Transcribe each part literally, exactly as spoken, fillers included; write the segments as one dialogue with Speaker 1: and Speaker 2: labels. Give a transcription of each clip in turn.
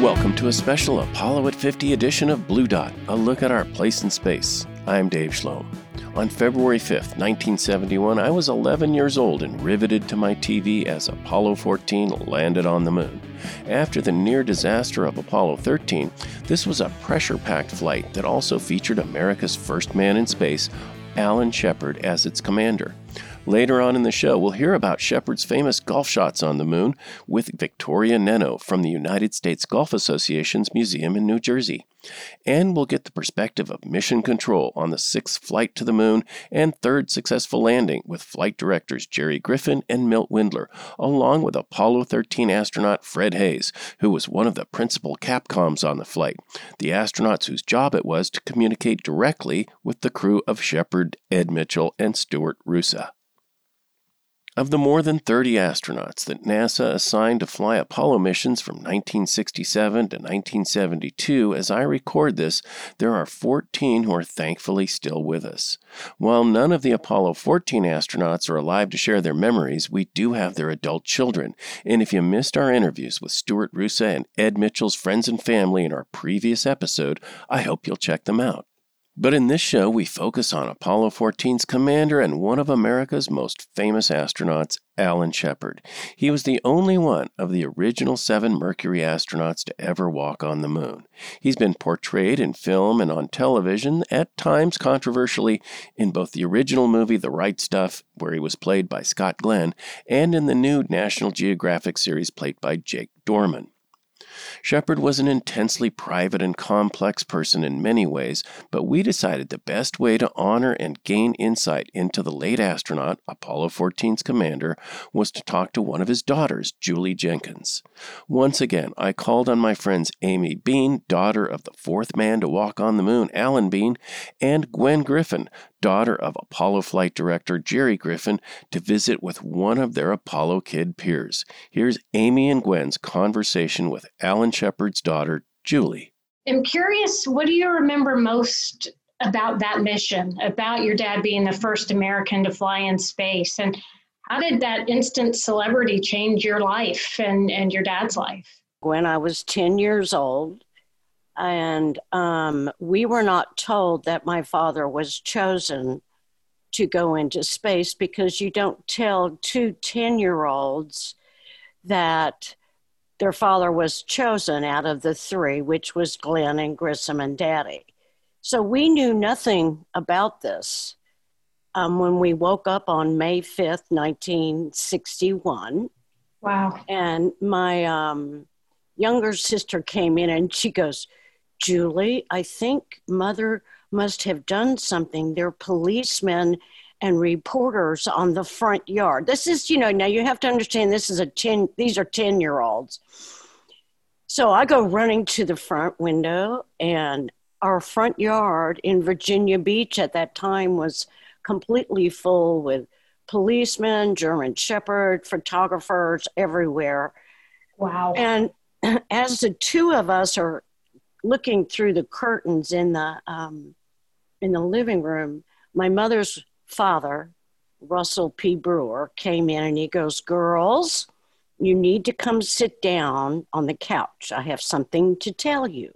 Speaker 1: Welcome to a special Apollo at fifty edition of Blue Dot, a look at our place in space. I'm Dave Schlom. On February fifth, nineteen seventy-one, I was eleven years old and riveted to my T V as Apollo fourteen landed on the moon. After the near disaster of Apollo thirteen, this was a pressure-packed flight that also featured America's first man in space, Alan Shepard, as its commander. Later on in the show, we'll hear about Shepard's famous golf shots on the moon with Victoria Neno from the United States Golf Association's museum in New Jersey. And we'll get the perspective of Mission Control on the sixth flight to the moon and third successful landing with flight directors Jerry Griffin and Milt Windler, along with Apollo thirteen astronaut Fred Haise, who was one of the principal Capcoms on the flight, the astronauts whose job it was to communicate directly with the crew of Shepard, Ed Mitchell, and Stuart Roosa. Of the more than thirty astronauts that NASA assigned to fly Apollo missions from nineteen sixty-seven to nineteen seventy-two, as I record this, there are fourteen who are thankfully still with us. While none of the Apollo fourteen astronauts are alive to share their memories, we do have their adult children, and if you missed our interviews with Stuart Roosa and Ed Mitchell's friends and family in our previous episode, I hope you'll check them out. But in this show, we focus on Apollo fourteen's commander and one of America's most famous astronauts, Alan Shepard. He was the only one of the original seven Mercury astronauts to ever walk on the moon. He's been portrayed in film and on television, at times controversially, in both the original movie The Right Stuff, where he was played by Scott Glenn, and in the new National Geographic series played by Jake Dorman. Shepard was an intensely private and complex person in many ways, but we decided the best way to honor and gain insight into the late astronaut, Apollo fourteen's commander, was to talk to one of his daughters, Julie Jenkins. Once again, I called on my friends Amy Bean, daughter of the fourth man to walk on the moon, Alan Bean, and Gwen Griffin, daughter of Apollo flight director Jerry Griffin, to visit with one of their Apollo kid peers. Here's Amy and Gwen's conversation with Alan Shepard's daughter, Julie.
Speaker 2: I'm curious, what do you remember most about that mission, about your dad being the first American to fly in space? And how did that instant celebrity change your life and, and your dad's life?
Speaker 3: When I was ten years old, and um, we were not told that my father was chosen to go into space, because you don't tell two ten-year-olds that their father was chosen out of the three, which was Glenn and Grissom and Daddy. So we knew nothing about this um, when we woke up on May fifth, nineteen sixty-one.
Speaker 2: Wow.
Speaker 3: And my um, younger sister came in and she goes, Julie, I think Mother must have done something. There are policemen and reporters on the front yard. This is, you know, now you have to understand this is a ten, these are ten-year-olds. So I go running to the front window, and our front yard in Virginia Beach at that time was completely full with policemen, German Shepherd, photographers everywhere.
Speaker 2: Wow.
Speaker 3: And as the two of us are looking through the curtains in the um, in the living room, my mother's father, Russell P. Brewer, came in and he goes, "Girls, you need to come sit down on the couch. I have something to tell you."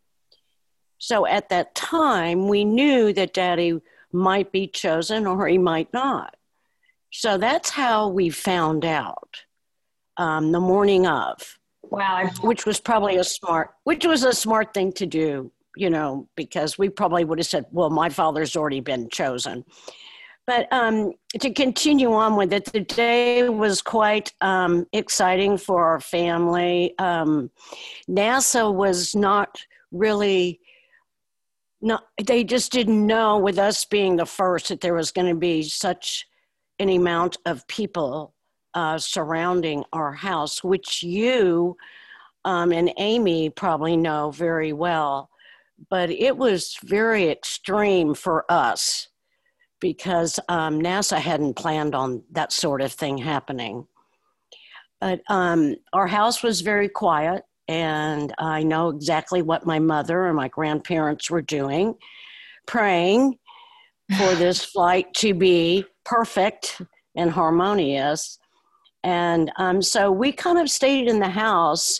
Speaker 3: So at that time, we knew that Daddy might be chosen or he might not. So that's how we found out um, the morning of.
Speaker 2: Wow.
Speaker 3: Which was probably a smart, which was a smart thing to do, you know, because we probably would have said, well, my father's already been chosen. But um, to continue on with it, the day was quite um, exciting for our family. Um, NASA was not really, no, they just didn't know, with us being the first, that there was going to be such an amount of people Uh, surrounding our house, which you um, and Amy probably know very well. But it was very extreme for us because um, NASA hadn't planned on that sort of thing happening. But um, our house was very quiet, and I know exactly what my mother and my grandparents were doing, praying for this flight to be perfect and harmonious. And um, so we kind of stayed in the house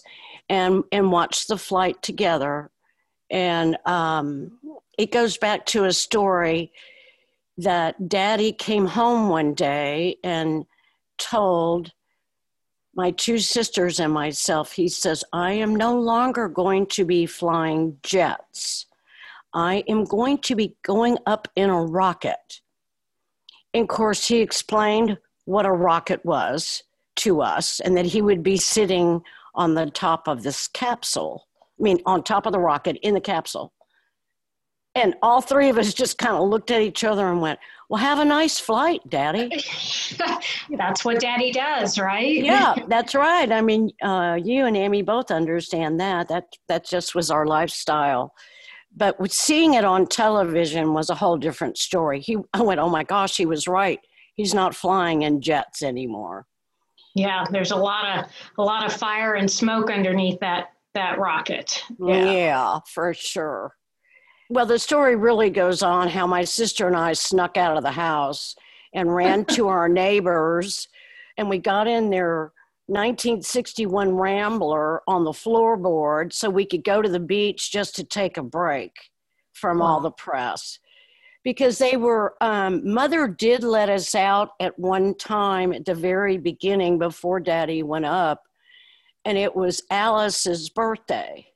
Speaker 3: and, and watched the flight together. And um, it goes back to a story that Daddy came home one day and told my two sisters and myself, he says, I am no longer going to be flying jets. I am going to be going up in a rocket. And of course, he explained what a rocket was to us and that he would be sitting on the top of this capsule. I mean, on top of the rocket in the capsule. And all three of us just kind of looked at each other and went, well, have a nice flight, Daddy.
Speaker 2: That's what Daddy does, right?
Speaker 3: Yeah, that's right. I mean, uh, you and Amy both understand that. That that just was our lifestyle. But with seeing it on television was a whole different story. He, I went, oh my gosh, he was right. He's not flying in jets anymore.
Speaker 2: Yeah, there's a lot of a lot of fire and smoke underneath that that rocket.
Speaker 3: Yeah, yeah, for sure. Well, the story really goes on how my sister and I snuck out of the house and ran to our neighbors, and we got in their nineteen sixty-one Rambler on the floorboard so we could go to the beach just to take a break from wow. all the press. Because they were, um, Mother did let us out at one time at the very beginning before Daddy went up, and it was Alice's birthday.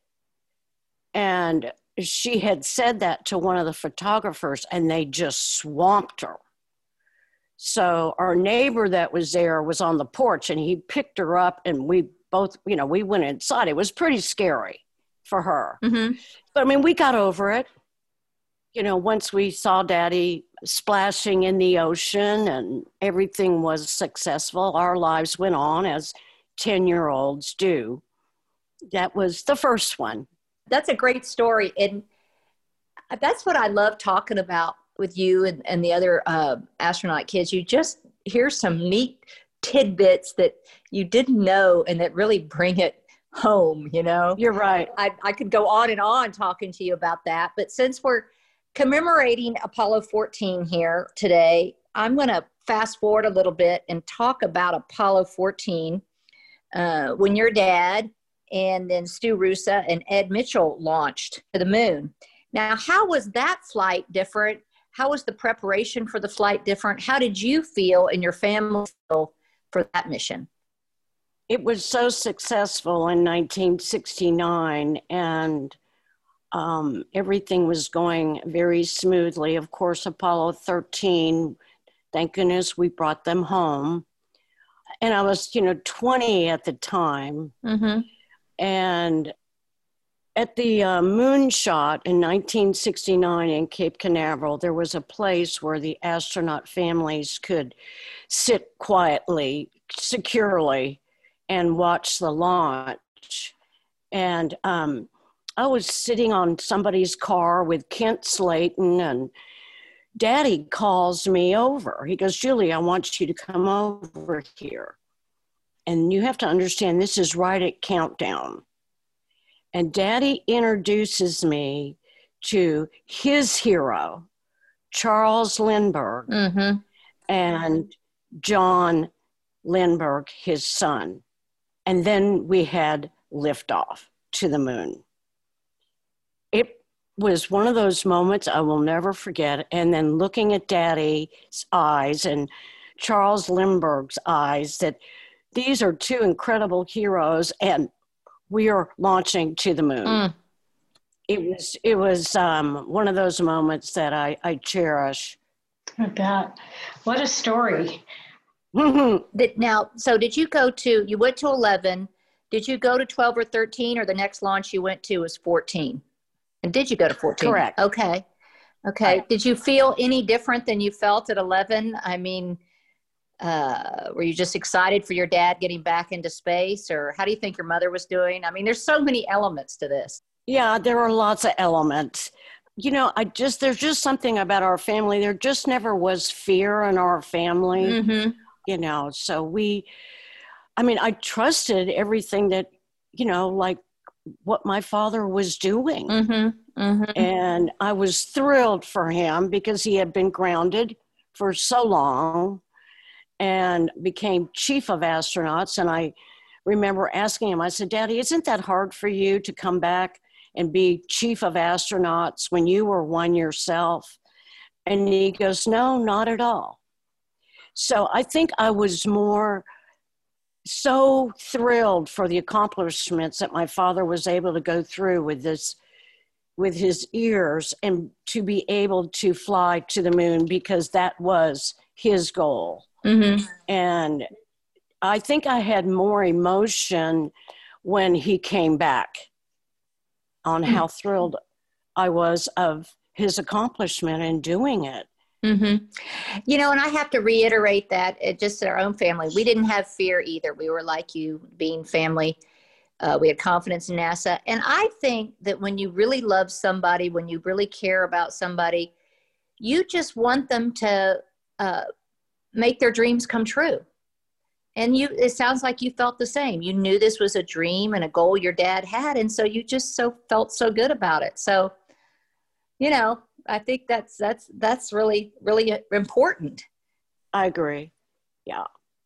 Speaker 3: And she had said that to one of the photographers, and they just swamped her. So our neighbor that was there was on the porch, and he picked her up, and we both, you know, we went inside. It was pretty scary for her. Mm-hmm. But I mean, we got over it. You know, once we saw Daddy splashing in the ocean and everything was successful, our lives went on as ten-year-olds do. That was the first one.
Speaker 4: That's a great story. And that's what I love talking about with you and, and the other uh, astronaut kids. You just hear some neat tidbits that you didn't know and that really bring it home, you know?
Speaker 3: You're right.
Speaker 4: I, I could go on and on talking to you about that. But since we're commemorating Apollo fourteen here today, I'm going to fast forward a little bit and talk about Apollo fourteen uh, when your dad and then Stu Roosa and Ed Mitchell launched to the moon. Now, how was that flight different? How was the preparation for the flight different? How did you feel and your family feel for that mission?
Speaker 3: It was so successful in nineteen sixty-nine, and um, everything was going very smoothly. Of course, Apollo thirteen, thank goodness we brought them home. And I was, you know, twenty at the time. Mm-hmm. And at the uh, moonshot in nineteen sixty-nine in Cape Canaveral, there was a place where the astronaut families could sit quietly, securely, and watch the launch. And um, I was sitting on somebody's car with Kent Slayton, and Daddy calls me over. He goes, Julie, I want you to come over here. And you have to understand, this is right at countdown. And Daddy introduces me to his hero, Charles Lindbergh, mm-hmm. and John Lindbergh, his son. And then we had liftoff to the moon. It was one of those moments I will never forget. And then looking at Daddy's eyes and Charles Lindbergh's eyes, that these are two incredible heroes, and we are launching to the moon. Mm. It was it was um, one of those moments that I, I cherish.
Speaker 2: I bet. What a story.
Speaker 4: Did, now, so did you go to, you went to eleven. Did you go to twelve or thirteen, or the next launch you went to was fourteen? And did you go to fourteen?
Speaker 3: Correct.
Speaker 4: Okay. Okay. Right. Did you feel any different than you felt at eleven? I mean, uh, were you just excited for your dad getting back into space, or how do you think your mother was doing? I mean, there's so many elements to this.
Speaker 3: Yeah, there are lots of elements. You know, I just, there's just something about our family. There just never was fear in our family, mm-hmm. you know, so we, I mean, I trusted everything that, you know, like what my father was doing. Mm-hmm. Mm-hmm. And I was thrilled for him because he had been grounded for so long and became chief of astronauts. And I remember asking him, I said, Daddy, isn't that hard for you to come back and be chief of astronauts when you were one yourself? And he goes, no, not at all. So I think I was more so thrilled for the accomplishments that my father was able to go through with this, with his ears, and to be able to fly to the moon, because that was his goal. Mm-hmm. And I think I had more emotion when he came back on how thrilled I was of his accomplishment in doing it.
Speaker 4: Mm-hmm. You know, and I have to reiterate that it just in our own family, we didn't have fear either. We were like you, being family. Uh, we had confidence in NASA. And I think that when you really love somebody, when you really care about somebody, you just want them to uh, make their dreams come true. And you, it sounds like you felt the same. You knew this was a dream and a goal your dad had. And so you just so felt so good about it. So, you know, I think that's, that's, that's really, really important.
Speaker 3: I agree. Yeah.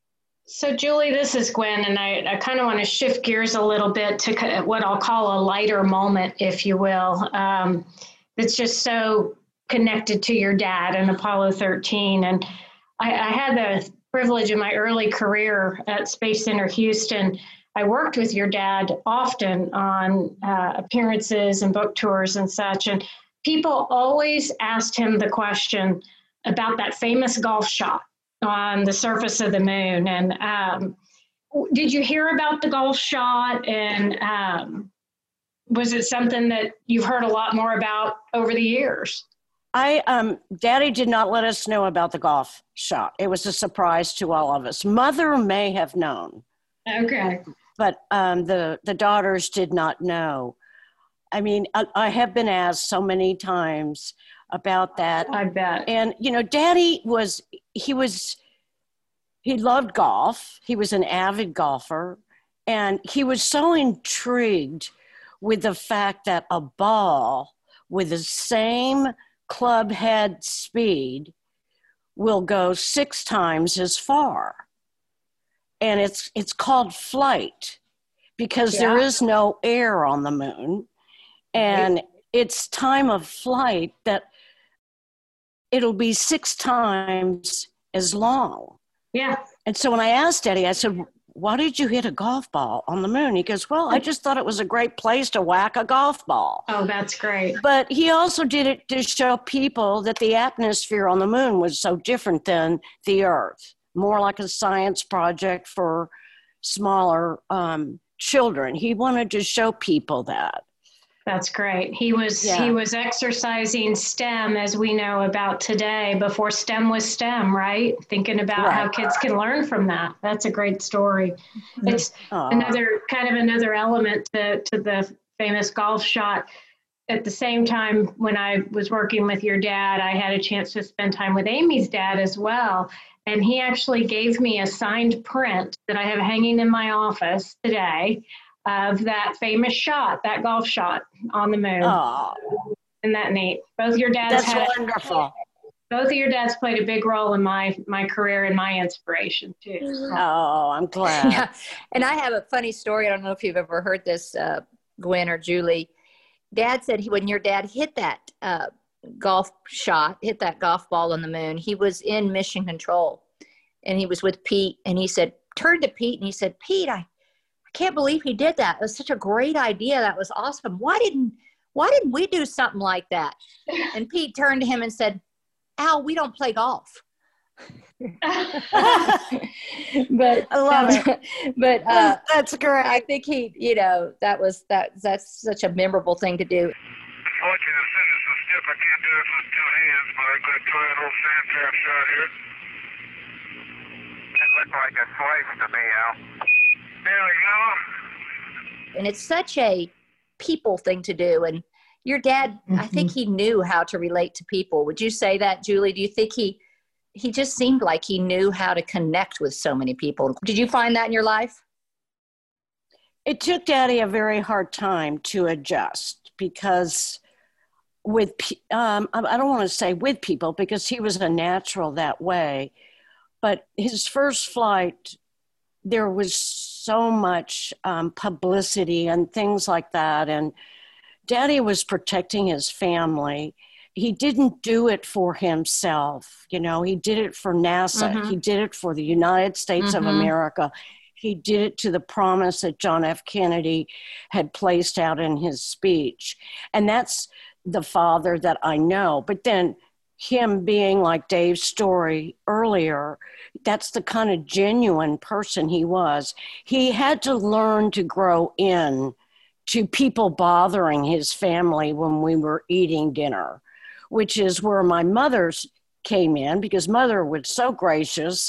Speaker 2: So Julie, this is Gwen, and I, I kind of want to shift gears a little bit to what I'll call a lighter moment, if you will. Um, that's just so connected to your dad and Apollo thirteen. And I, I had the privilege in my early career at Space Center Houston. I worked with your dad often on uh, appearances and book tours and such. And people always asked him the question about that famous golf shot on the surface of the moon. And um, did you hear about the golf shot? And um, was it something that you've heard a lot more about over the years?
Speaker 3: I, um, Daddy did not let us know about the golf shot. It was a surprise to all of us. Mother may have known.
Speaker 2: Okay.
Speaker 3: But um, the, the daughters did not know. I mean, I, I have been asked so many times about that.
Speaker 2: I bet.
Speaker 3: And, you know, Daddy was, he was, he loved golf. He was an avid golfer. And he was so intrigued with the fact that a ball with the same club head speed will go six times as far. And it's, it's called flight, because yeah. there is no air on the moon. And right. it's time of flight that it'll be six times as long.
Speaker 2: Yeah.
Speaker 3: And so when I asked Eddie, I said, why did you hit a golf ball on the moon? He goes, well, I just thought it was a great place to whack a golf ball.
Speaker 2: Oh, that's great.
Speaker 3: But he also did it to show people that the atmosphere on the moon was so different than the Earth, more like a science project for smaller um, children. He wanted to show people that.
Speaker 2: That's great. He was yeah. he was exercising STEM, as we know about today, before STEM was STEM, right? Thinking about right. how kids can learn from that. That's a great story. Mm-hmm. It's Aww. another kind of another element to, to the famous golf shot. At the same time, when I was working with your dad, I had a chance to spend time with Amy's dad as well. And he actually gave me a signed print that I have hanging in my office today of that famous shot, that golf shot on the moon.
Speaker 3: Oh,
Speaker 2: isn't that neat? Both your dads
Speaker 3: That's
Speaker 2: had,
Speaker 3: wonderful.
Speaker 2: Both of your dads played a big role in my my career and my inspiration too. So.
Speaker 3: Oh, I'm glad.
Speaker 4: Yeah. And I have a funny story. I don't know if you've ever heard this, uh, Gwen or Julie. Dad said he, when your dad hit that uh, golf shot, hit that golf ball on the moon, he was in mission control, and he was with Pete, and he said, turned to Pete, and he said, Pete, I can't believe he did that. It was such a great idea. That was awesome. Why didn't why didn't we do something like that? And Pete turned to him and said, Al, we don't play golf. But
Speaker 3: I love it.
Speaker 4: But uh,
Speaker 3: that's great.
Speaker 4: I think he, you know, that was that that's such a memorable thing to do.
Speaker 5: I want you to send us a skip. I can't do it with two hands, but I'm going to try an old sand trap shot here. That looked like a slice to me, Al. There we go.
Speaker 4: And it's such a people thing to do. And your dad, mm-hmm. I think he knew how to relate to people. Would you say that, Julie? Do you think he, he just seemed like he knew how to connect with so many people? Did you find that in your life?
Speaker 3: It took Daddy a very hard time to adjust, because with, um, I don't want to say with people, because he was a natural that way. But his first flight, there was so much um, publicity and things like that. And Daddy was protecting his family. He didn't do it for himself. You know, he did it for NASA. Mm-hmm. He did it for the United States mm-hmm. of America. He did it to the promise that John F. Kennedy had placed out in his speech. And that's the father that I know. But then him being like Dave's story earlier, that's the kind of genuine person he was. He had to learn to grow in to people bothering his family when we were eating dinner, which is where my mother's came in, because Mother was so gracious,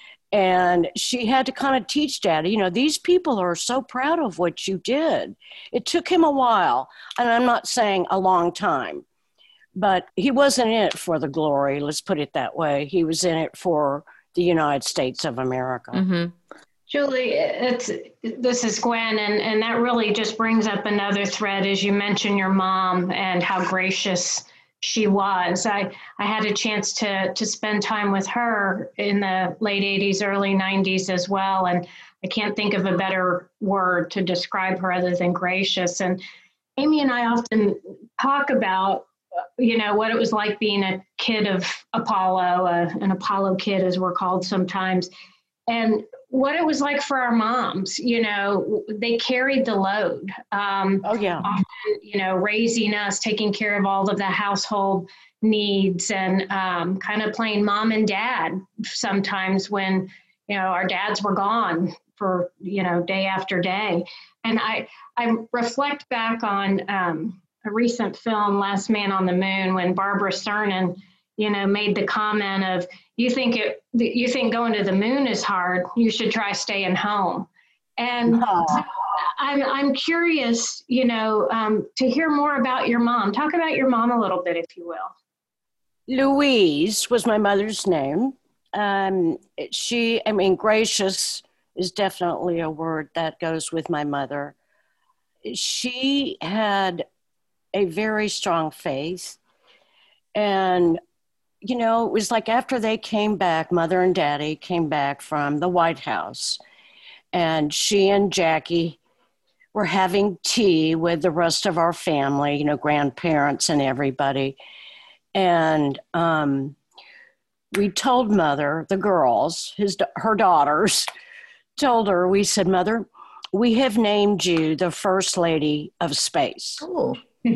Speaker 3: and she had to kind of teach Daddy, you know, these people are so proud of what you did. It took him a while, and I'm not saying a long time, but he wasn't in it for the glory, let's put it that way. He was in it for the United States of America.
Speaker 2: Mm-hmm. Julie, it's, this is Gwen, and, and that really just brings up another thread as you mentioned your mom and how gracious she was. I, I had a chance to, to spend time with her in the late eighties, early nineties as well, and I can't think of a better word to describe her other than gracious. And Amy and I often talk about, you know, what it was like being a kid of Apollo, uh, an Apollo kid as we're called sometimes, and what it was like for our moms. You know, they carried the load. Um,
Speaker 3: oh, yeah.
Speaker 2: Often, you know, raising us, taking care of all of the household needs, and um, kind of playing mom and dad sometimes when, you know, our dads were gone for, you know, day after day. And I, I reflect back on um, a recent film, Last Man on the Moon, when Barbara Cernan, you know, made the comment of, you think it, you think going to the moon is hard, you should try staying home. And oh. I'm, I'm curious, you know, um, to hear more about your mom. Talk about your mom a little bit, if you will.
Speaker 3: Louise was my mother's name. Um, she, I mean, gracious is definitely a word that goes with my mother. She had a very strong faith. And, you know, it was like after they came back, Mother and Daddy came back from the White House, and she and Jackie were having tea with the rest of our family, you know, grandparents and everybody. And um, we told Mother, the girls, his, her daughters, told her, we said, Mother, we have named you the First Lady of Space.
Speaker 4: Oh.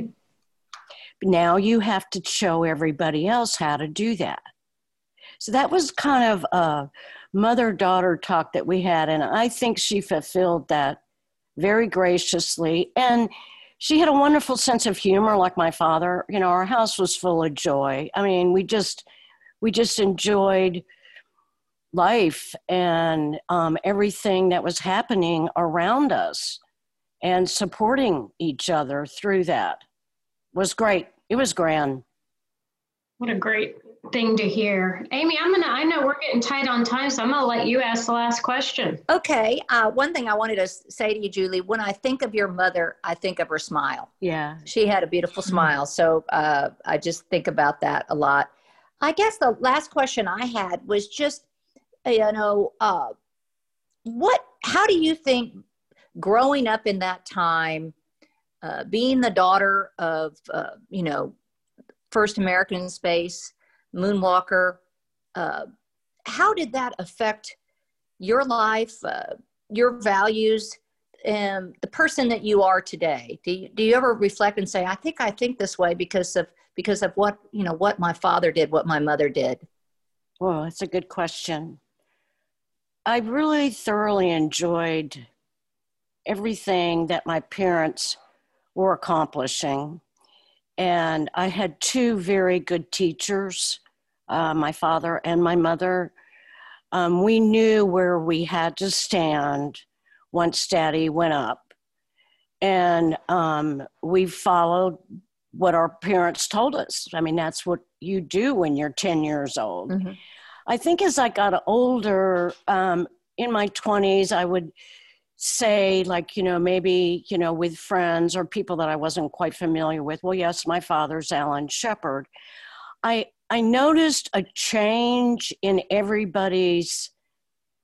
Speaker 3: Now you have to show everybody else how to do that. So that was kind of a mother-daughter talk that we had, and I think she fulfilled that very graciously. And she had a wonderful sense of humor, like my father. You know, our house was full of joy. I mean, we just we just enjoyed life and um, everything that was happening around us, and supporting each other through that was great. It was grand.
Speaker 2: What a great thing to hear. Amy, I'm gonna, I know we're getting tight on time, so I'm gonna let you ask the last question.
Speaker 4: Okay. Uh, one thing I wanted to say to you, Julie, when I think of your mother, I think of her smile.
Speaker 3: Yeah.
Speaker 4: She had a beautiful smile. So uh, I just think about that a lot. I guess the last question I had was just, you know, uh, what, how do you think growing up in that time, Uh, being the daughter of, uh, you know, first American in space, moonwalker, uh, how did that affect your life, uh, your values, and the person that you are today? Do you, do you ever reflect and say, I think I think this way because of because of what, you know, what my father did, what my mother did?
Speaker 3: Well, that's a good question. I really thoroughly enjoyed everything that my parents were accomplishing. And I had two very good teachers, uh, my father and my mother. Um, we knew where we had to stand once Daddy went up. And um, we followed what our parents told us. I mean, that's what you do when you're ten years old. Mm-hmm. I think as I got older, um, in my twenties, I would say, like, you know, maybe, you know, with friends or people that I wasn't quite familiar with, well, yes, my father's Alan Shepard. I I noticed a change in everybody's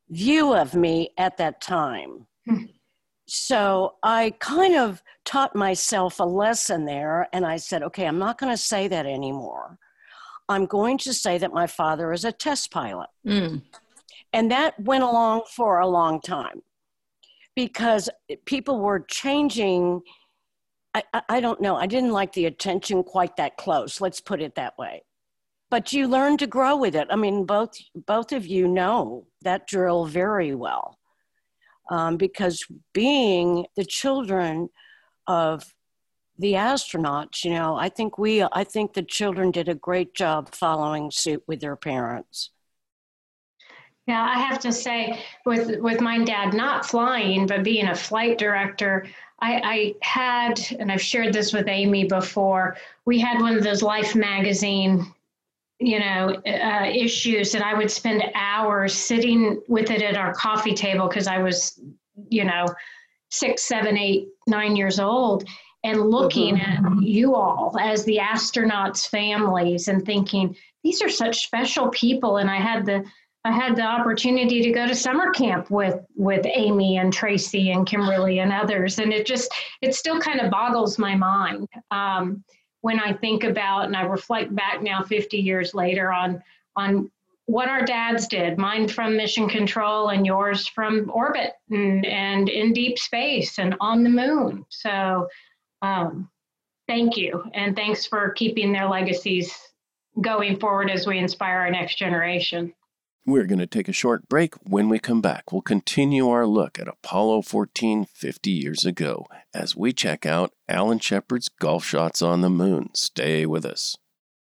Speaker 3: view of me at that time. Hmm. So I kind of taught myself a lesson there, and I said, okay, I'm not going to say that anymore. I'm going to say that my father is a test pilot. Mm. And that went along for a long time because people were changing. I, I, I don't know. I didn't like the attention quite that close. Let's put it that way. But you learn to grow with it. I mean, both both of you know that drill very well. Um, because being the children of the astronauts, you know, I think we, I think the children did a great job following suit with their parents.
Speaker 2: Yeah, I have to say, with with my dad not flying, but being a flight director, I, I had, and I've shared this with Amy before, we had one of those Life magazine, you know, uh, issues, and I would spend hours sitting with it at our coffee table because I was, you know, six, seven, eight, nine years old, and looking mm-hmm. at you all as the astronauts' families and thinking, these are such special people. And I had the I had the opportunity to go to summer camp with with Amy and Tracy and Kimberly and others, and it just it still kind of boggles my mind. Um, when I think about and I reflect back now fifty years later on, on what our dads did, mine from mission control and yours from orbit and, and in deep space and on the moon. So um, thank you. And thanks for keeping their legacies going forward as we inspire our next generation.
Speaker 1: We're going to take a short break. When we come back, we'll continue our look at Apollo fourteen fifty years ago as we check out Alan Shepard's golf shots on the moon. Stay with us.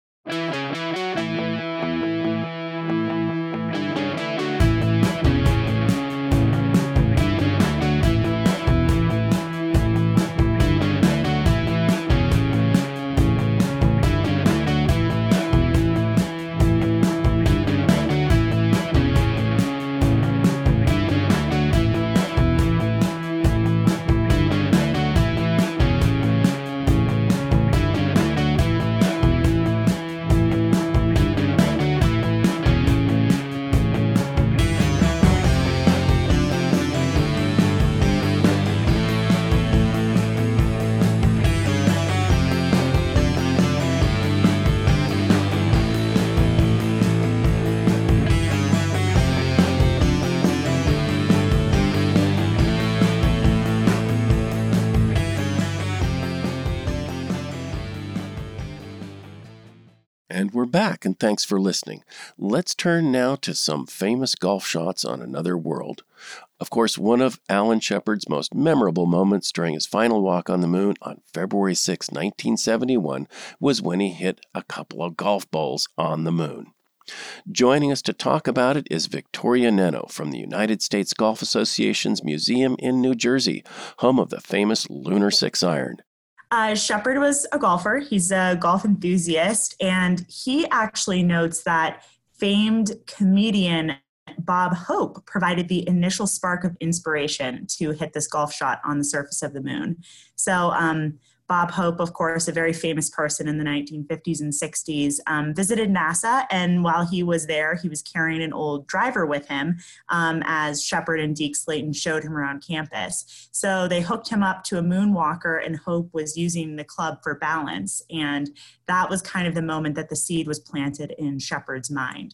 Speaker 1: And we're back, and thanks for listening. Let's turn now to some famous golf shots on another world. Of course, one of Alan Shepard's most memorable moments during his final walk on the moon on February sixth, nineteen seventy-one, was when he hit a couple of golf balls on the moon. Joining us to talk about it is Victoria Neno from the United States Golf Association's museum in New Jersey, home of the famous Lunar Six Iron.
Speaker 6: Uh, Shepard was a golfer. He's a golf enthusiast, and he actually notes that famed comedian Bob Hope provided the initial spark of inspiration to hit this golf shot on the surface of the moon. So um, Bob Hope, of course, a very famous person in the nineteen fifties and sixties, um, visited NASA, and while he was there, he was carrying an old driver with him um, as Shepard and Deke Slayton showed him around campus. So they hooked him up to a moonwalker, and Hope was using the club for balance, and that was kind of the moment that the seed was planted in Shepard's mind.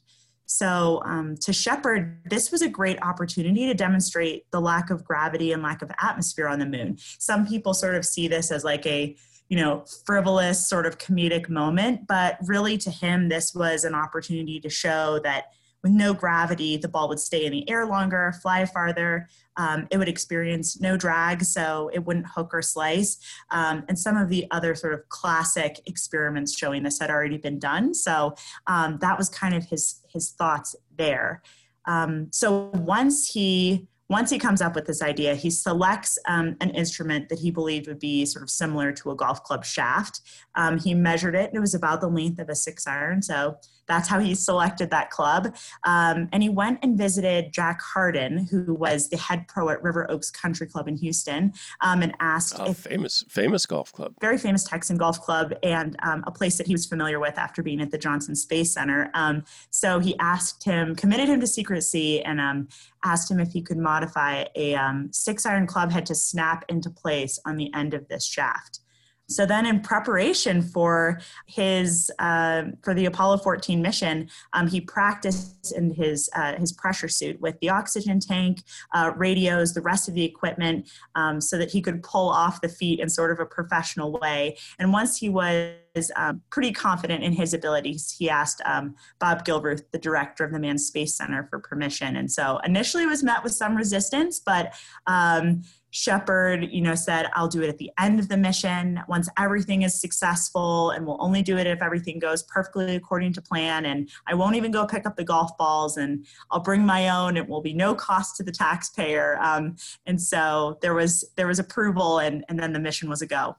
Speaker 6: So um, to Shepard, this was a great opportunity to demonstrate the lack of gravity and lack of atmosphere on the moon. Some people sort of see this as like a, you know, frivolous sort of comedic moment, but really to him, this was an opportunity to show that with no gravity, the ball would stay in the air longer, fly farther. Um, it would experience no drag, so it wouldn't hook or slice. Um, and some of the other sort of classic experiments showing this had already been done. So um, that was kind of his his thoughts there. Um, so once he once he comes up with this idea, he selects um, an instrument that he believed would be sort of similar to a golf club shaft. Um, he measured it, and it was about the length of a six iron, so that's how he selected that club. Um, and he went and visited Jack Hardin, who was the head pro at River Oaks Country Club in Houston, um, and asked
Speaker 1: oh,
Speaker 6: if
Speaker 1: famous, famous golf club,
Speaker 6: very famous Texan golf club, and um, a place that he was familiar with after being at the Johnson Space Center. Um, so he asked him, committed him to secrecy, and um, asked him if he could modify a um, six iron club head to snap into place on the end of this shaft. So then in preparation for his, uh, for the Apollo fourteen mission, um, he practiced in his, uh, his pressure suit with the oxygen tank, uh, radios, the rest of the equipment, um, so that he could pull off the feat in sort of a professional way. And once he was um, pretty confident in his abilities, he asked um, Bob Gilruth, the director of the Manned Space Center, for permission. And so initially it was met with some resistance, but um, Shepard, you know, said, I'll do it at the end of the mission once everything is successful, and we'll only do it if everything goes perfectly according to plan. And I won't even go pick up the golf balls, and I'll bring my own. It will be no cost to the taxpayer. Um, and so there was there was approval, and, and then the mission was a go.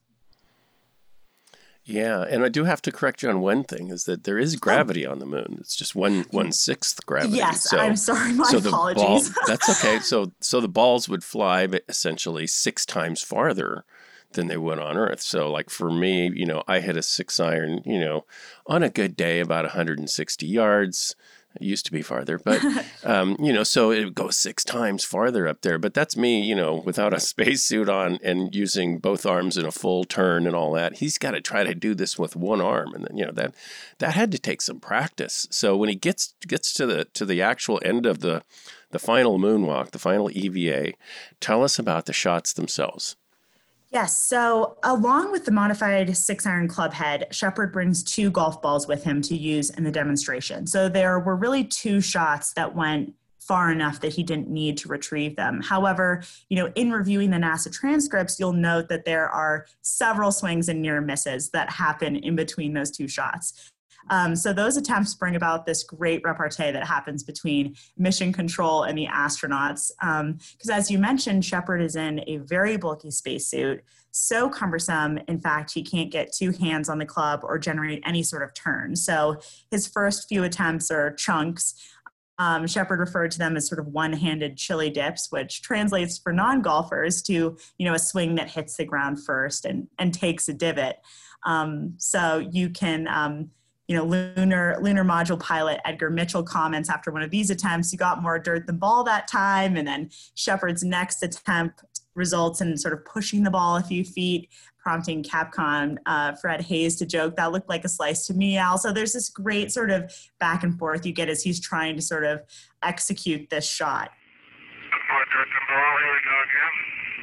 Speaker 1: Yeah, and I do have to correct you on one thing, is that there is gravity oh. on the moon. It's just one one sixth gravity.
Speaker 6: Yes,
Speaker 1: so,
Speaker 6: I'm sorry, my
Speaker 1: so
Speaker 6: apologies.
Speaker 1: The ball, that's okay. So so the balls would fly essentially six times farther than they would on Earth. So like for me, you know, I hit a six iron, you know, on a good day about one hundred sixty yards. It used to be farther, but, um, you know, so it would go six times farther up there. But that's me, you know, without a spacesuit on and using both arms in a full turn and all that. He's got to try to do this with one arm. And then, you know, that that had to take some practice. So when he gets gets to the to the actual end of the, the final moonwalk, the final E V A, tell us about the shots themselves.
Speaker 6: Yes. So along with the modified six iron club head, Shepard brings two golf balls with him to use in the demonstration. So there were really two shots that went far enough that he didn't need to retrieve them. However, you know, in reviewing the NASA transcripts, you'll note that there are several swings and near misses that happen in between those two shots. Um, so those attempts bring about this great repartee that happens between mission control and the astronauts. Because um, as you mentioned, Shepard is in a very bulky spacesuit, so cumbersome, in fact, he can't get two hands on the club or generate any sort of turn. So his first few attempts are chunks. Um, Shepard referred to them as sort of one-handed chili dips, which translates for non-golfers to, you know, a swing that hits the ground first and, and takes a divot. Um, so you can... Um, You know, lunar lunar module pilot Edgar Mitchell comments after one of these attempts, you got more dirt than ball that time. And then Shepard's next attempt results in sort of pushing the ball a few feet, prompting Capcom uh, Fred Hayes to joke, that looked like a slice to me, Al. So there's this great sort of back and forth you get as he's trying to sort of execute this shot.
Speaker 5: More dirt than ball. Here we go again.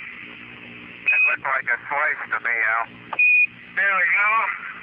Speaker 5: That looked like a slice to me, Al. There we go.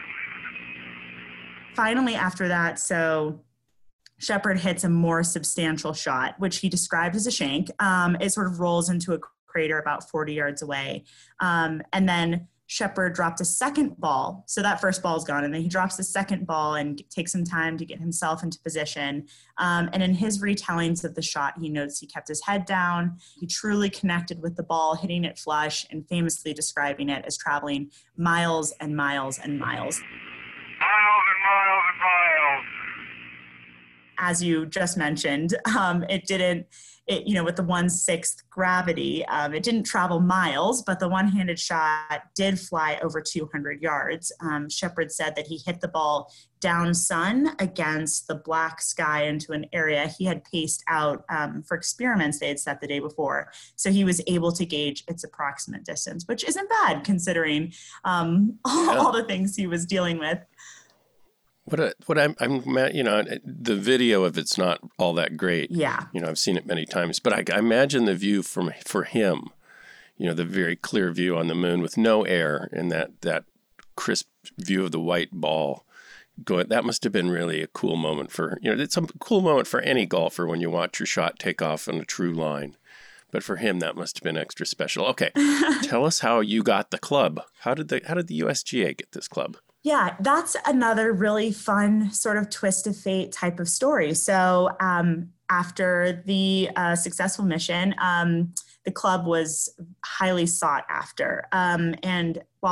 Speaker 6: Finally, after that, so Shepard hits a more substantial shot, which he described as a shank. Um, it sort of rolls into a crater about forty yards away. Um, and then Shepard dropped a second ball. So that first ball is gone. And then he drops the second ball and takes some time to get himself into position. Um, and in his retellings of the shot, he notes he kept his head down. He truly connected with the ball, hitting it flush, and famously describing it as traveling miles and miles and miles.
Speaker 5: Miles and miles and miles.
Speaker 6: As you just mentioned, um, it didn't, it, you know, with the one-sixth gravity, um, it didn't travel miles, but the one-handed shot did fly over two hundred yards. Um, Shepard said that he hit the ball down sun against the black sky into an area he had paced out um, for experiments they had set the day before. So he was able to gauge its approximate distance, which isn't bad considering um, all,
Speaker 1: yeah.
Speaker 6: all the things he was dealing with.
Speaker 1: What a, what I'm, I'm, you know, the video of it's not all that great.
Speaker 6: Yeah.
Speaker 1: You know, I've seen it many times, but I, I imagine the view from for him, you know, the very clear view on the moon with no air and that that crisp view of the white ball. Going, that must have been really a cool moment for, you know, it's a cool moment for any golfer when you watch your shot take off on a true line. But for him, that must have been extra special. Okay, tell us how you got the club. How did the how did the U S G A get this club?
Speaker 6: Yeah, that's another really fun sort of twist of fate type of story. So um, after the uh, successful mission, um, the club was highly sought after. Um, and while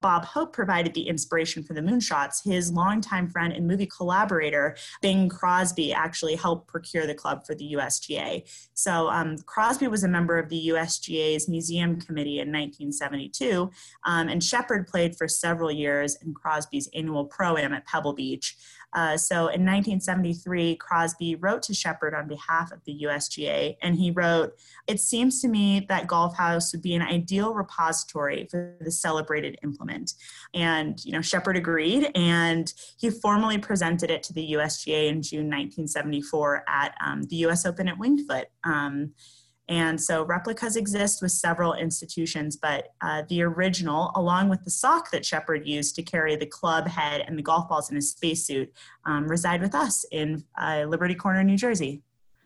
Speaker 6: Bob Hope provided the inspiration for the moonshots, his longtime friend and movie collaborator, Bing Crosby, actually helped procure the club for the U S G A. So um, Crosby was a member of the U S G A's Museum Committee in nineteen seventy-two, um, and Shepard played for several years in Crosby's annual Pro-Am at Pebble Beach. Uh, so in nineteen seventy-three, Crosby wrote to Shepard on behalf of the U S G A, and he wrote, "It seems to me that Golf House would be an ideal repository for the celebrated implement." And, you know, Shepard agreed, and he formally presented it to the U S G A in June nineteen seventy-four at um, the U S Open at Winged Foot. Um, And so replicas exist with several institutions, but uh, the original, along with the sock that Shepard used to carry the club head and the golf balls in his spacesuit, um, reside with us in uh, Liberty Corner, New Jersey.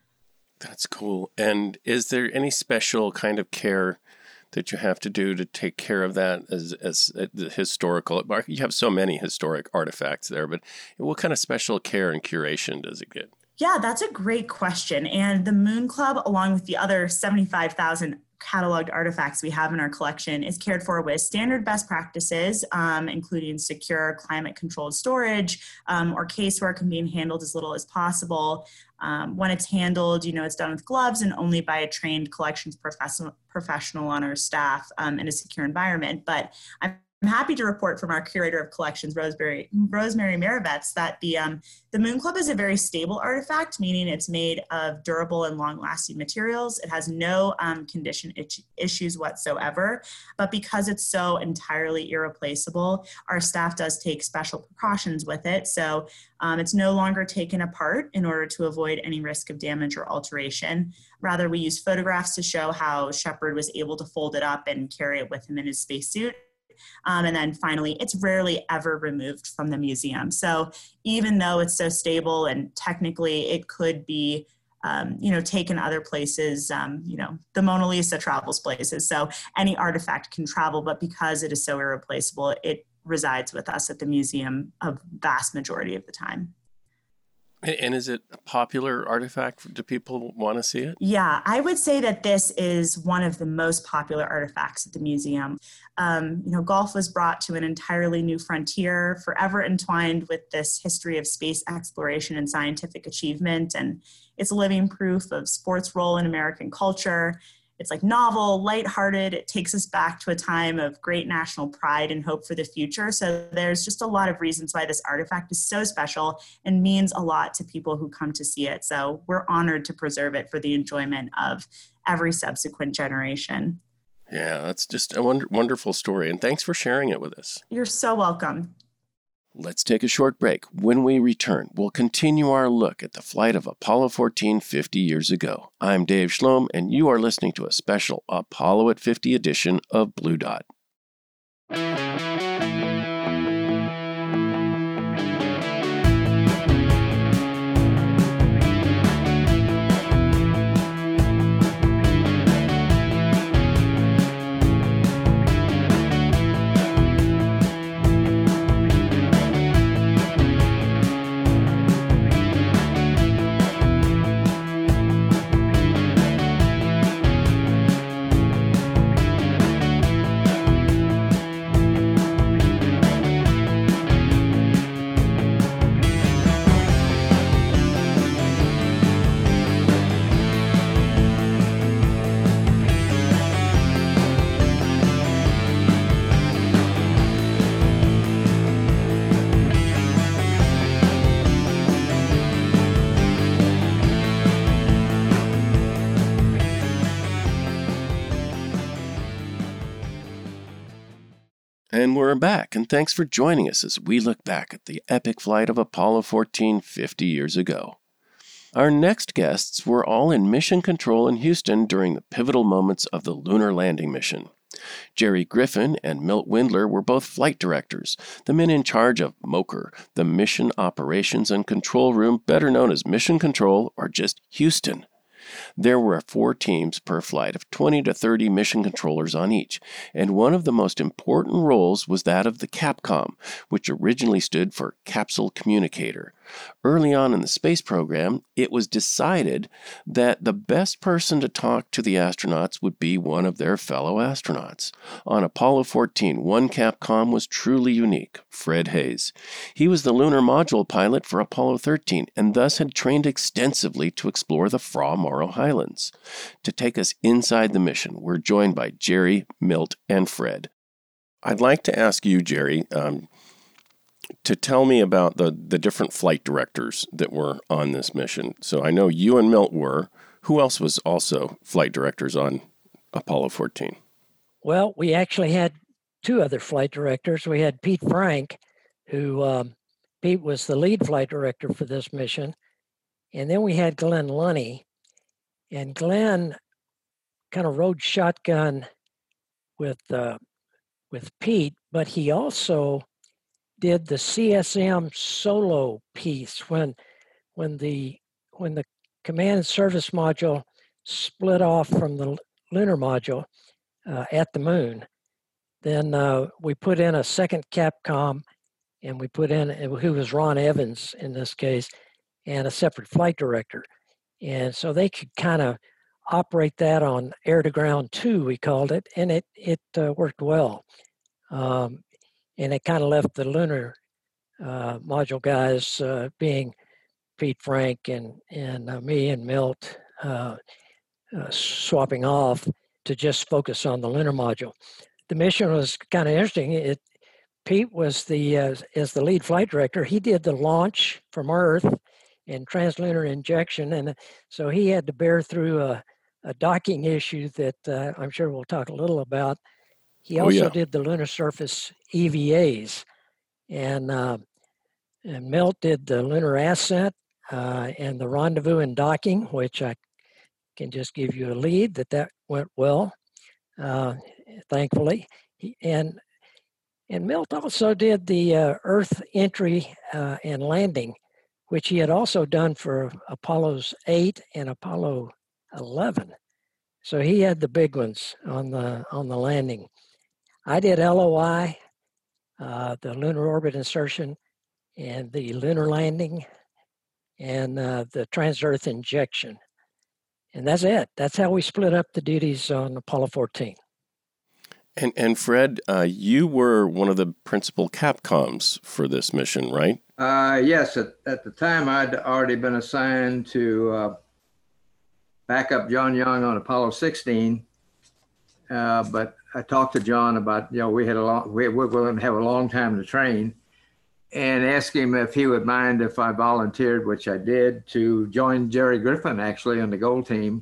Speaker 1: That's cool. And is there any special kind of care that you have to do to take care of that as, as the historical? You have so many historic artifacts there, but what kind of special care and curation does it get?
Speaker 6: Yeah, that's a great question. And the Moon Club, along with the other seventy-five thousand cataloged artifacts we have in our collection, is cared for with standard best practices, um, including secure climate-controlled storage, um, or casework and being handled as little as possible. Um, when it's handled, you know, it's done with gloves and only by a trained collections professional professional on our staff um, in a secure environment. But I'm I'm happy to report from our curator of collections, Rosemary, Rosemary Maravets, that the, um, the Moon Club is a very stable artifact, meaning it's made of durable and long-lasting materials. It has no um, condition itch- issues whatsoever, but because it's so entirely irreplaceable, our staff does take special precautions with it. So um, it's no longer taken apart in order to avoid any risk of damage or alteration. Rather, we use photographs to show how Shepard was able to fold it up and carry it with him in his spacesuit. Um, and then finally, it's rarely ever removed from the museum. So even though it's so stable and technically it could be, um, you know, taken other places, um, you know, the Mona Lisa travels places. So any artifact can travel, but because it is so irreplaceable, it resides with us at the museum a vast majority of the time.
Speaker 1: And is it a popular artifact? Do people want to see it?
Speaker 6: Yeah, I would say that this is one of the most popular artifacts at the museum. Um, you know, golf was brought to an entirely new frontier, forever entwined with this history of space exploration and scientific achievement. And it's living proof of sports' role in American culture. It's like novel, lighthearted. It takes us back to a time of great national pride and hope for the future. So there's just a lot of reasons why this artifact is so special and means a lot to people who come to see it. So we're honored to preserve it for the enjoyment of every subsequent generation.
Speaker 1: Yeah, that's just a wonder- wonderful story. And thanks for sharing it with us.
Speaker 6: You're so welcome.
Speaker 1: Let's take a short break. When we return, we'll continue our look at the flight of Apollo fourteen fifty years ago. I'm Dave Schlom, and you are listening to a special Apollo at fifty edition of Blue Dot. And we're back, and thanks for joining us as we look back at the epic flight of Apollo fourteen fifty years ago. Our next guests were all in mission control in Houston during the pivotal moments of the lunar landing mission. Jerry Griffin and Milt Windler were both flight directors, the men in charge of M O C R, the Mission Operations and Control Room, better known as Mission Control or just Houston. There were four teams per flight of twenty to thirty mission controllers on each, and one of the most important roles was that of the Capcom, which originally stood for Capsule Communicator. Early on in the space program, it was decided that the best person to talk to the astronauts would be one of their fellow astronauts. On Apollo fourteen, one Capcom was truly unique, Fred Hayes. He was the lunar module pilot for Apollo thirteen and thus had trained extensively to explore the Fra Mauro Highlands. To take us inside the mission, we're joined by Jerry, Milt, and Fred. I'd like to ask you, Jerry, um, to tell me about the, the different flight directors that were on this mission. So I know you and Milt were. Who else was also flight directors on Apollo fourteen?
Speaker 7: Well, we actually had two other flight directors. We had Pete Frank, who um, Pete was the lead flight director for this mission. And then we had Glenn Lunny. And Glenn kind of rode shotgun with uh, with Pete, but he also did the C S M solo piece when when the when the command and service module split off from the lunar module uh, at the moon. Then uh, we put in a second Capcom, and we put in who was Ron Evans in this case, and a separate flight director, and so they could kind of operate that on air to ground two, we called it, and it it uh, worked well. Um, And it kind of left the lunar uh, module guys uh, being Pete Frank and, and uh, me and Milt uh, uh, swapping off to just focus on the lunar module. The mission was kind of interesting. It, Pete was the, uh, as the lead flight director, he did the launch from Earth and translunar injection. And so he had to bear through a, a docking issue that uh, I'm sure we'll talk a little about. He also oh, yeah. did the lunar surface E V As, and, uh, and Milt did the lunar ascent uh, and the rendezvous and docking, which I can just give you a lead that that went well, uh, thankfully. He, and and Milt also did the uh, Earth entry uh, and landing, which he had also done for Apollo's eight and Apollo eleven. So he had the big ones on the on the landing. I did L O I, uh, the lunar orbit insertion, and the lunar landing, and uh, the trans-Earth injection. And that's it. That's how we split up the duties on Apollo fourteen.
Speaker 1: And and Fred, uh, you were one of the principal Capcoms for this mission, right?
Speaker 8: Uh, yes. At, at the time, I'd already been assigned to uh, back up John Young on Apollo sixteen, uh, but I talked to John about, you know, we had a long, we were going to have a long time to train, and asked him if he would mind if I volunteered, which I did, to join Jerry Griffin actually on the gold team,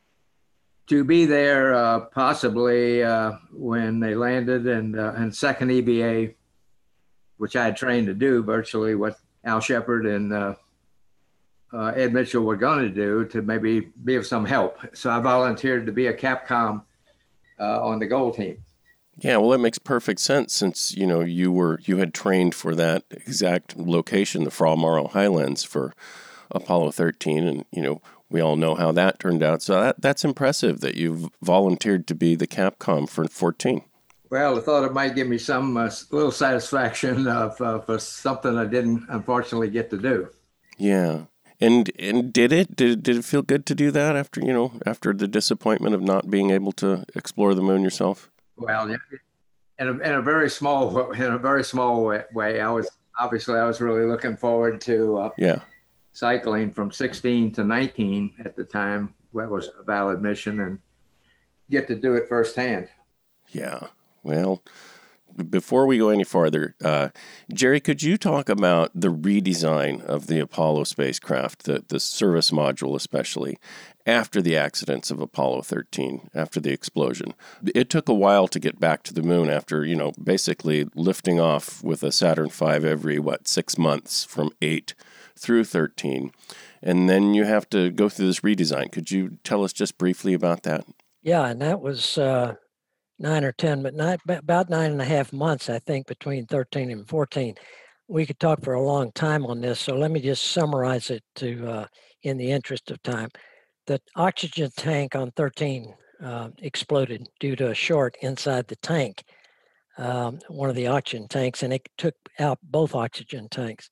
Speaker 8: to be there uh, possibly uh, when they landed, and uh, and second E V A, which I had trained to do virtually what Al Shepard and uh, uh, Ed Mitchell were going to do, to maybe be of some help. So I volunteered to be a Capcom Uh, on the gold team.
Speaker 1: Yeah, well, that makes perfect sense since, you know, you were you had trained for that exact location, the Fra Mauro Highlands, for Apollo thirteen, and, you know, we all know how that turned out. So that, that's impressive that you've volunteered to be the Capcom for fourteen.
Speaker 8: Well, I thought it might give me some uh, little satisfaction of, uh, for something I didn't unfortunately get to do.
Speaker 1: Yeah. And and did it? Did did it feel good to do that after, you know, after the disappointment of not being able to explore the moon yourself?
Speaker 8: Well, in a, in a very small in a very small way, I was obviously I was really looking forward to uh,
Speaker 1: yeah
Speaker 8: cycling from sixteen to nineteen at the time. That was a valid mission, and get to do it firsthand.
Speaker 1: Yeah. Well, before we go any farther, uh, Jerry, could you talk about the redesign of the Apollo spacecraft, the, the service module especially, after the accidents of Apollo thirteen, after the explosion? It took a while to get back to the moon after, you know, basically lifting off with a Saturn five every, what, six months from eight through thirteen. And then you have to go through this redesign. Could you tell us just briefly about that?
Speaker 7: Yeah, and that was... Uh... nine or ten, but not about nine and a half months, I think, between thirteen and fourteen. We could talk for a long time on this, so let me just summarize it to, uh, in the interest of time. the oxygen tank on thirteen uh, exploded due to a short inside the tank, um, one of the oxygen tanks, and it took out both oxygen tanks.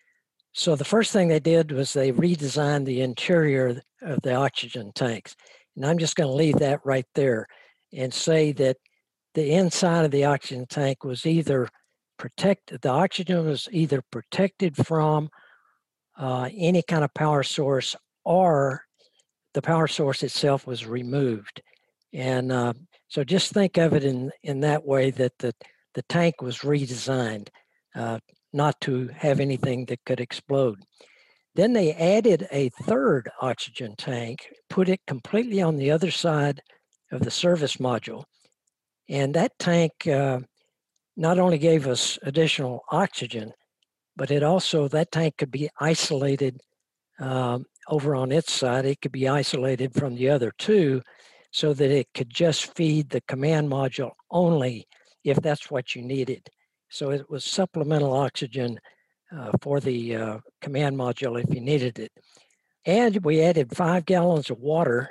Speaker 7: So the first thing they did was they redesigned the interior of the oxygen tanks. And I'm just going to leave that right there and say that the inside of the oxygen tank was either protected, the oxygen was either protected from uh, any kind of power source, or the power source itself was removed. And uh, so just think of it in, in that way, that the, the tank was redesigned uh, not to have anything that could explode. Then they added a third oxygen tank, put it completely on the other side of the service module. And that tank uh, not only gave us additional oxygen, but it also, that tank could be isolated um, over on its side. It could be isolated from the other two so that it could just feed the command module only if that's what you needed. So it was supplemental oxygen uh, for the uh, command module if you needed it. And we added five gallons of water,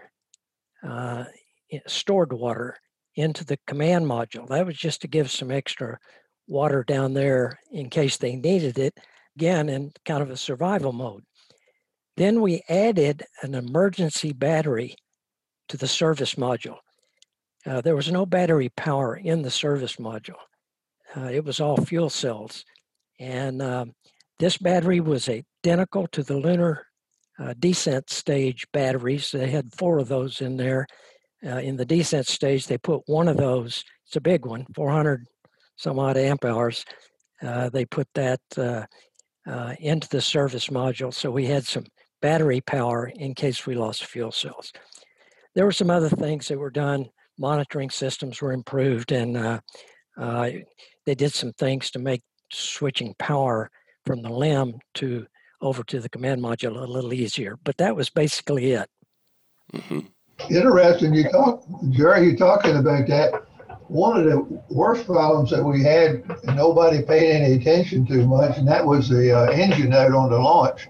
Speaker 7: uh, stored water, into the command module. That was just to give some extra water down there in case they needed it, again, in kind of a survival mode. Then we added an emergency battery to the service module. Uh, there was no battery power in the service module. Uh, it was all fuel cells. And um, this battery was identical to the lunar uh, descent stage batteries. They had four of those in there. Uh, in the descent stage, they put one of those, it's a big one, four hundred some odd amp hours. Uh, they put that uh, uh, into the service module. So we had some battery power in case we lost fuel cells. There were some other things that were done. Monitoring systems were improved, and uh, uh, they did some things to make switching power from the L I M to over to the command module a little easier. But that was basically it.
Speaker 1: Mm-hmm.
Speaker 9: Interesting. You talk, Jerry, you talking about that. One of the worst problems that we had, and nobody paid any attention to much, and that was the uh, engine out on the launch.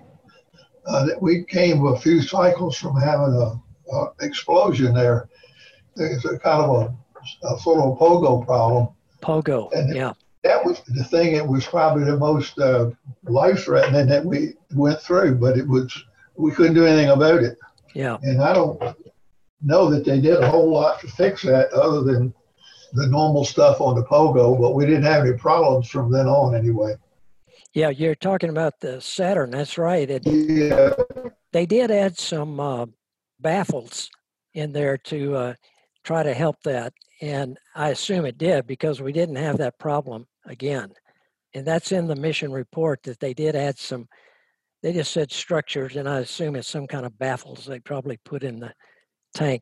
Speaker 9: Uh, that we came a few cycles from having a, a explosion there. It's a kind of a, a full of pogo problem.
Speaker 7: Pogo,
Speaker 9: and
Speaker 7: yeah.
Speaker 9: That was the thing that was probably the most uh, life-threatening that we went through, but it was, we couldn't do anything about it.
Speaker 7: Yeah.
Speaker 9: And I don't know that they did a whole lot to fix that other than the normal stuff on the Pogo, but we didn't have any problems from then on anyway.
Speaker 7: Yeah, you're talking about the Saturn. That's right. It,
Speaker 9: yeah.
Speaker 7: They did add some uh, baffles in there to uh, try to help that. And I assume it did, because we didn't have that problem again. And that's in the mission report, that they did add some, they just said structures, and I assume it's some kind of baffles they probably put in the tank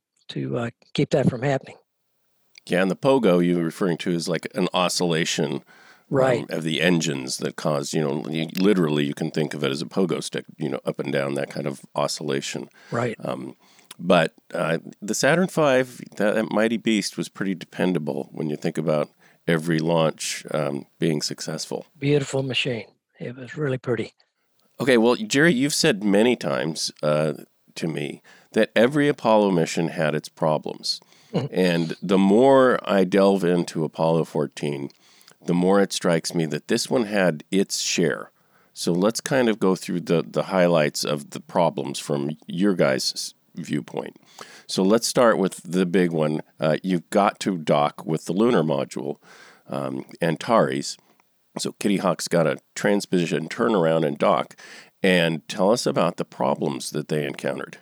Speaker 7: to uh, keep that from happening.
Speaker 1: Yeah, and the Pogo you're referring to is like an oscillation
Speaker 7: right.
Speaker 1: um, of the engines that cause, you know, you, literally you can think of it as a pogo stick, you know, up and down, that kind of oscillation.
Speaker 7: Right.
Speaker 1: Um, but uh, the Saturn five, that, that mighty beast, was pretty dependable when you think about every launch um, being successful.
Speaker 7: Beautiful machine. It was really pretty.
Speaker 1: Okay, well, Jerry, you've said many times uh, to me that every Apollo mission had its problems. And the more I delve into Apollo fourteen, the more it strikes me that this one had its share. So let's kind of go through the, the highlights of the problems from your guys' viewpoint. So let's start with the big one. Uh, you've got to dock with the lunar module, um, Antares. So Kitty Hawk's got a transposition, turn around and dock. And tell us about the problems that they encountered.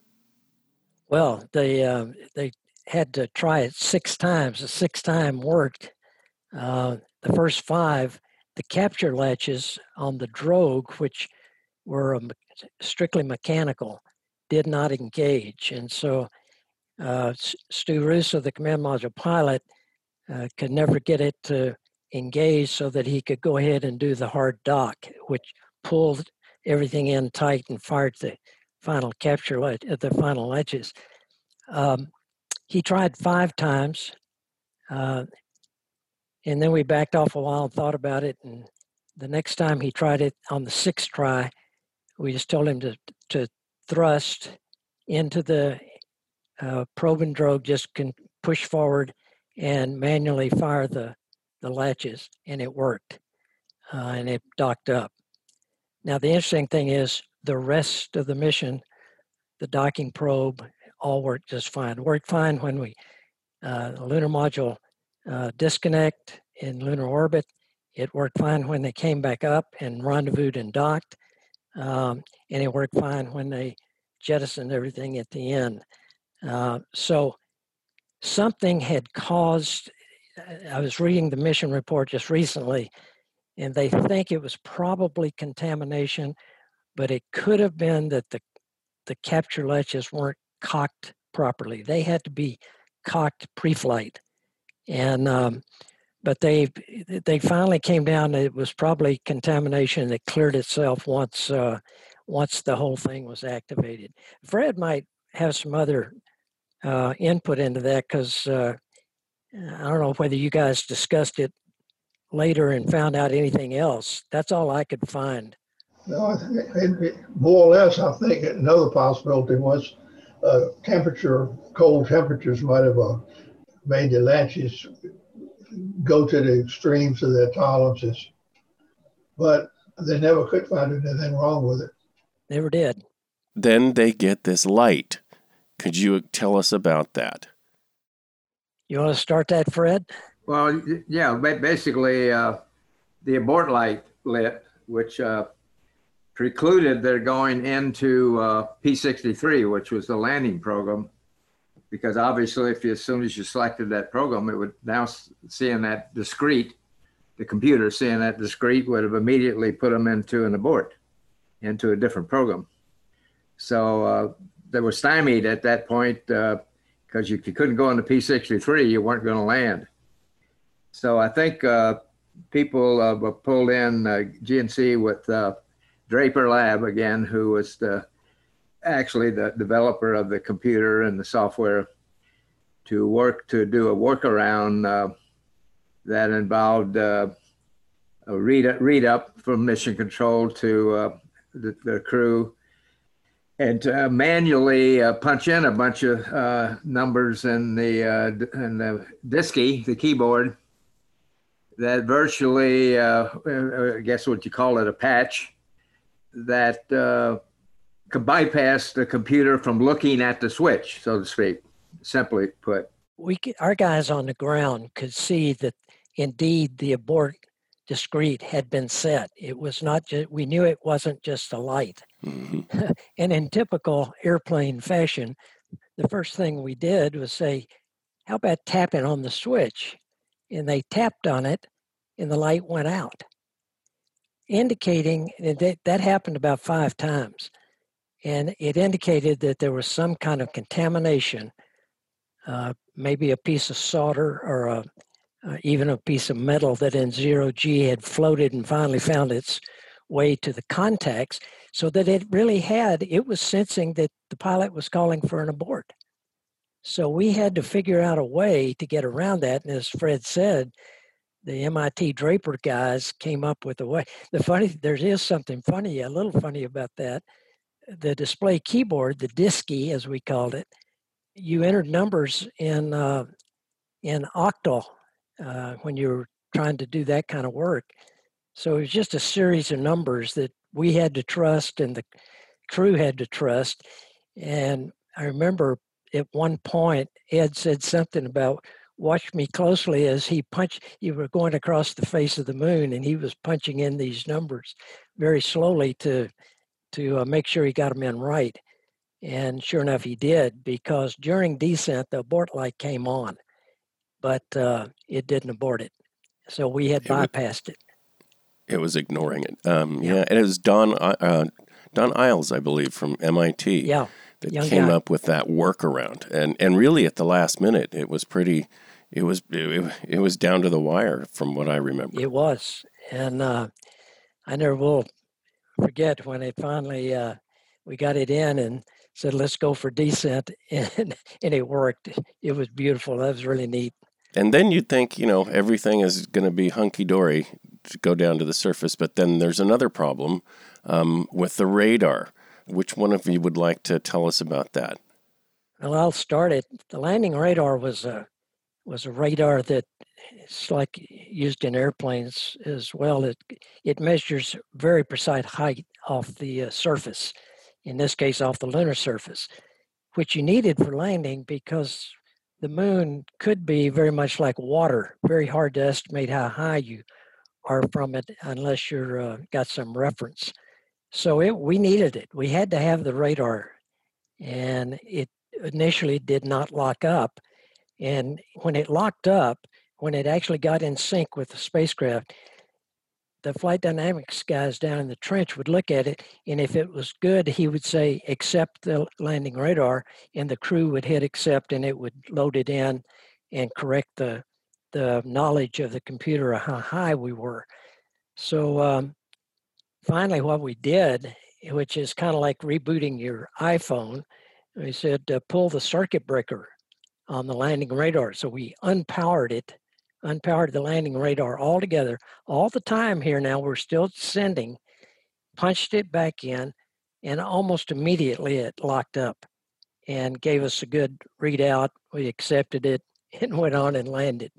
Speaker 7: Well, they uh, they had to try it six times. The sixth time worked. Uh, the first five, the capture latches on the drogue, which were um, strictly mechanical, did not engage. And so uh, Stu Russo, the command module pilot, uh, could never get it to engage so that he could go ahead and do the hard dock, which pulled everything in tight and fired the final capture latch, the final latches. Um, he tried five times, uh, and then we backed off a while and thought about it. And the next time he tried it on the sixth try, we just told him to to thrust into the uh, probe and drogue, just can push forward and manually fire the, the latches, and it worked, uh, and it docked up. Now, the interesting thing is the rest of the mission, the docking probe, all worked just fine. It worked fine when we, uh, the lunar module uh, disconnect in lunar orbit. It worked fine when they came back up and rendezvoused and docked. Um, and it worked fine when they jettisoned everything at the end. Uh, so something had caused, I was reading the mission report just recently, and they think it was probably contamination, but it could have been that the, the capture latches weren't cocked properly. They had to be cocked pre-flight. And um, but they they finally came down that it was probably contamination that cleared itself once uh, once the whole thing was activated. Fred might have some other uh, input into that, because uh, I don't know whether you guys discussed it later and found out anything else. That's all I could find.
Speaker 9: No, I think it, it, more or less, I think another possibility was uh, temperature, cold temperatures might have uh, made the latches go to the extremes of their tolerances. But they never could find anything wrong with it.
Speaker 7: Never did.
Speaker 1: Then they get this light. Could you tell us about that?
Speaker 7: You want to start that, Fred?
Speaker 8: Well, yeah, basically uh, the abort light lit, which uh, precluded their going into uh, P sixty-three, which was the landing program, because obviously if you, as soon as you selected that program, it would now seeing that discrete, the computer seeing that discrete would have immediately put them into an abort, into a different program. So uh, they were stymied at that point because uh, you, you couldn't go into P sixty-three, you weren't going to land. So I think uh, people uh, were pulled in uh, G N C with uh, Draper Lab again, who was the, actually the developer of the computer and the software, to work to do a workaround uh, that involved uh, a read, read up from mission control to uh, the, the crew, and to uh, manually uh, punch in a bunch of uh, numbers in the, uh, in the DISCI, the keyboard, that virtually, uh, I guess what you call it, a patch, that uh, could bypass the computer from looking at the switch, so to speak, simply put.
Speaker 7: We could, our guys on the ground could see that indeed the abort discrete had been set. It was not just, we knew it wasn't just a light. Mm-hmm. And in typical airplane fashion, the first thing we did was say, how about tapping on the switch? And they tapped on it and the light went out, indicating that that happened about five times. And it indicated that there was some kind of contamination, uh, maybe a piece of solder or a, uh, even a piece of metal that in zero G had floated and finally found its way to the contacts, so that it really had, it was sensing that the pilot was calling for an abort. So we had to figure out a way to get around that. And as Fred said, the M I T Draper guys came up with a way. The funny, there is something funny, a little funny about that. The display keyboard, the DISCI as we called it, you entered numbers in uh, in octal uh, when you were trying to do that kind of work. So it was just a series of numbers that we had to trust and the crew had to trust. And I remember at one point, Ed said something about, watch me closely as he punched, you were going across the face of the moon and he was punching in these numbers very slowly to to uh, make sure he got them in right. And sure enough, he did, because during descent, the abort light came on, but uh, it didn't abort it. So we had it bypassed was, it.
Speaker 1: It was ignoring it. Um, yeah. yeah, and it was Don uh, Don Isles, I believe, from M I T.
Speaker 7: Yeah.
Speaker 1: That came guy. up with that workaround, and and really at the last minute, it was pretty, it was it, it was down to the wire from what I remember.
Speaker 7: It was, and uh, I never will forget when it finally uh, we got it in and said let's go for descent, and and it worked. It was beautiful. That was really neat.
Speaker 1: And then you'd think, you know, everything is going to be hunky dory to go down to the surface, but then there's another problem um, with the radar. Which one of you would like to tell us about that?
Speaker 7: Well, I'll start it. The landing radar was a was a radar that it's like used in airplanes as well. It it measures very precise height off the uh, surface, in this case off the lunar surface, which you needed for landing because the moon could be very much like water, very hard to estimate how high you are from it unless you're uh, got some reference. So it, we needed it. We had to have the radar, and it initially did not lock up. And when it locked up, when it actually got in sync with the spacecraft, the flight dynamics guys down in the trench would look at it, and if it was good, he would say, accept the landing radar, and the crew would hit accept, and it would load it in and correct the, the knowledge of the computer of how high we were. So um, finally what we did, which is kind of like rebooting your iPhone, we said, uh, pull the circuit breaker on the landing radar. So we unpowered it, unpowered the landing radar altogether. All the time here now, we're still sending, punched it back in, and almost immediately it locked up and gave us a good readout. We accepted it and went on and landed.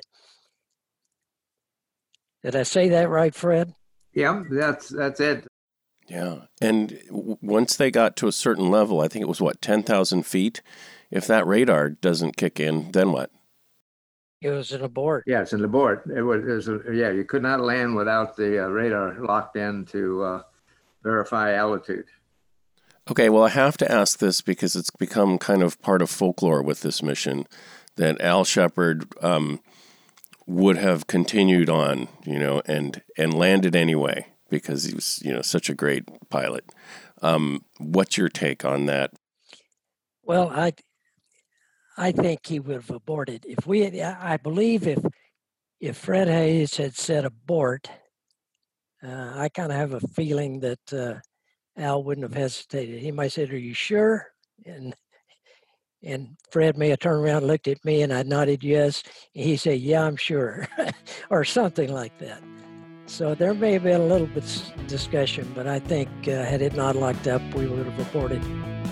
Speaker 7: Did I say that right, Fred?
Speaker 8: Yeah, that's that's it.
Speaker 1: Yeah. And w- once they got to a certain level, I think it was, what, ten thousand feet? If that radar doesn't kick in, then what?
Speaker 7: It was an abort.
Speaker 8: Yeah, it's an abort. It was, it was a, yeah, you could not land without the uh, radar locked in to uh, verify altitude.
Speaker 1: Okay, well, I have to ask this because it's become kind of part of folklore with this mission that Al Shepard um, would have continued on, you know, and, and landed anyway because he was, you know, such a great pilot. Um, what's your take on that?
Speaker 7: Well, I I think he would have aborted. If we had, I believe if if Fred Haise had said abort, uh, I kind of have a feeling that uh, Al wouldn't have hesitated. He might have said, "Are you sure?" And and Fred may have turned around and looked at me, and I nodded yes. And he said, "Yeah, I'm sure," or something like that. So there may have been a little bit of discussion, but I think uh, had it not locked up, we would have aborted.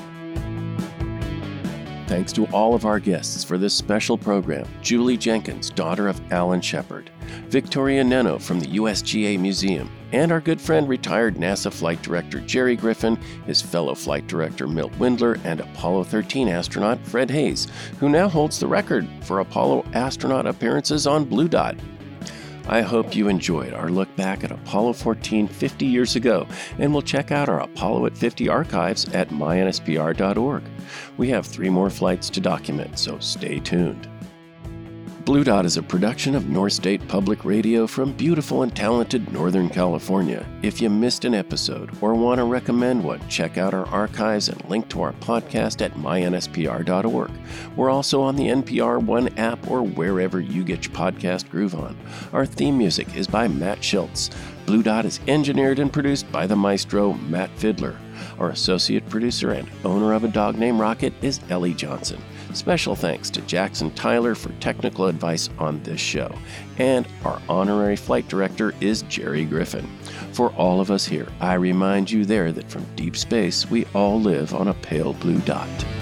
Speaker 1: Thanks to all of our guests for this special program: Julie Jenkins, daughter of Alan Shepard, Victoria Neno from the U S G A Museum, and our good friend retired NASA flight director Jerry Griffin, his fellow flight director Milt Windler, and Apollo thirteen astronaut Fred Haise, who now holds the record for Apollo astronaut appearances on Blue Dot. I hope you enjoyed our look back at Apollo fourteen fifty years ago, and will check out our Apollo at fifty archives at my N S P R dot org. We have three more flights to document, so stay tuned. Blue Dot is a production of North State Public Radio from beautiful and talented Northern California. If you missed an episode or want to recommend one, check out our archives and link to our podcast at my N S P R dot org. We're also on the N P R One app or wherever you get your podcast groove on. Our theme music is by Matt Schultz. Blue Dot is engineered and produced by the maestro Matt Fidler. Our associate producer and owner of a dog named Rocket is Ellie Johnson. Special thanks to Jackson Tyler for technical advice on this show. And our honorary flight director is Jerry Griffin. For all of us here, I remind you there that from deep space, we all live on a pale blue dot.